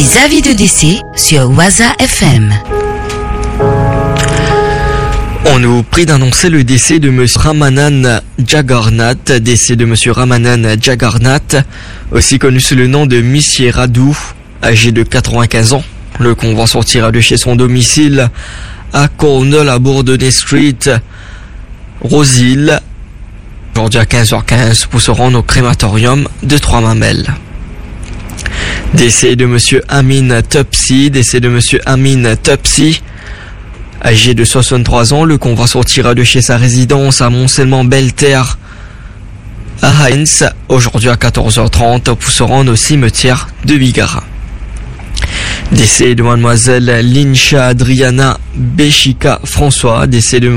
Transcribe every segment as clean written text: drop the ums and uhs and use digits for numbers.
Les avis de décès sur Waza FM. On nous prie d'annoncer le décès de M. Ramanand Jagannath, décès de M. Ramanand Jagannath, aussi connu sous le nom de Monsieur Radu, âgé de 95 ans. Le convoi sortira de chez son domicile à Cornwall à Bourdonnais Street, Rosehill, aujourd'hui à 15h15 pour se rendre au crématorium de Trois-Mamelles. Décès de M. Amin Topsi, âgé de 63 ans, le convoi sortira de chez sa résidence à Mont-Belterre à Heinz, aujourd'hui à 14h30 pour se rendre au cimetière de Bigara. Décès de mademoiselle Lincha Adriana Bechika François,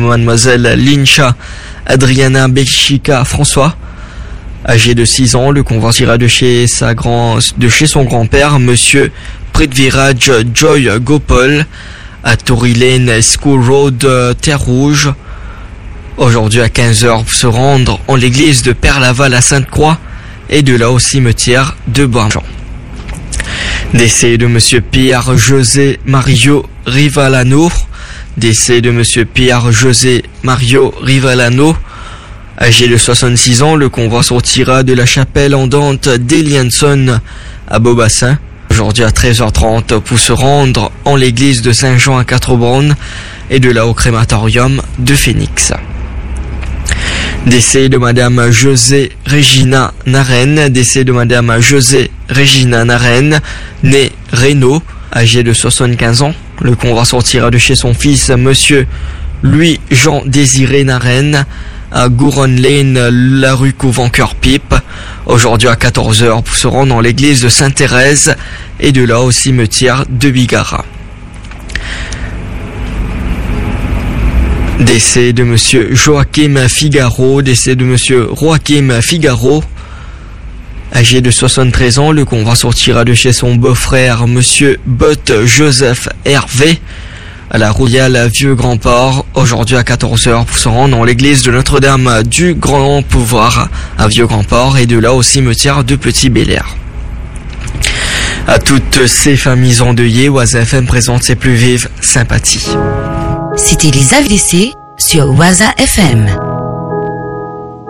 âgé de 6 ans, le convoi sortira de chez son grand-père, monsieur Prithviraj Joy Gopal, à Tory Lane School Road, Terre Rouge, aujourd'hui à 15h pour se rendre en l'église de Père-Laval à Sainte-Croix et de là au cimetière de Bourg-Jean. Décès de monsieur Pierre José Mario Rivalano, âgé de 66 ans, le convoi sortira de la chapelle andante d'Elianson à Beaubassin, aujourd'hui à 13h30 pour se rendre en l'église de Saint-Jean à Quatre-Bornes et de là au crématorium de Phoenix. Décès de madame José Regina Naren, née Reynaud, âgée de 75 ans. Le convoi sortira de chez son fils, monsieur Louis-Jean Désiré Naren, à Gouron Lane, la rue Couvent-Cœur-Pipe, aujourd'hui à 14h pour se rendre dans l'église de Sainte-Thérèse et de là au cimetière de Bigara. Décès de monsieur Joachim Figaro, âgé de 73 ans, le convoi sortira de chez son beau-frère, monsieur Bott Joseph Hervé, à la Royale Vieux-Grand-Port, aujourd'hui à 14h pour se rendre dans l'église de Notre-Dame du Grand Pouvoir à Vieux-Grand-Port et de là au cimetière de Petit-Belair. À toutes ces familles endeuillées, Waza FM présente ses plus vives sympathies. C'était les avis de décès sur Waza FM.